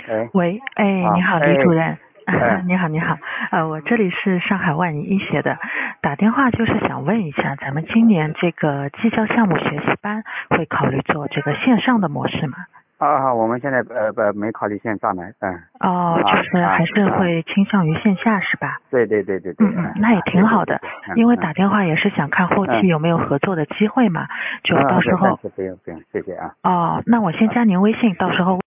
哎， 喂，哎，你好，李主任。你好，你好，我这里是上海万医协的，打电话就是想问一下，咱们今年这个绩效项目学习班会考虑做这个线上的模式吗？ 我们现在没考虑线上的， 就是还是会倾向于线下是吧？ 对， 那也挺好的，因为打电话也是想看后期有没有合作的机会嘛，就到时候。 不用，谢谢啊。 那我先加您微信，到时候。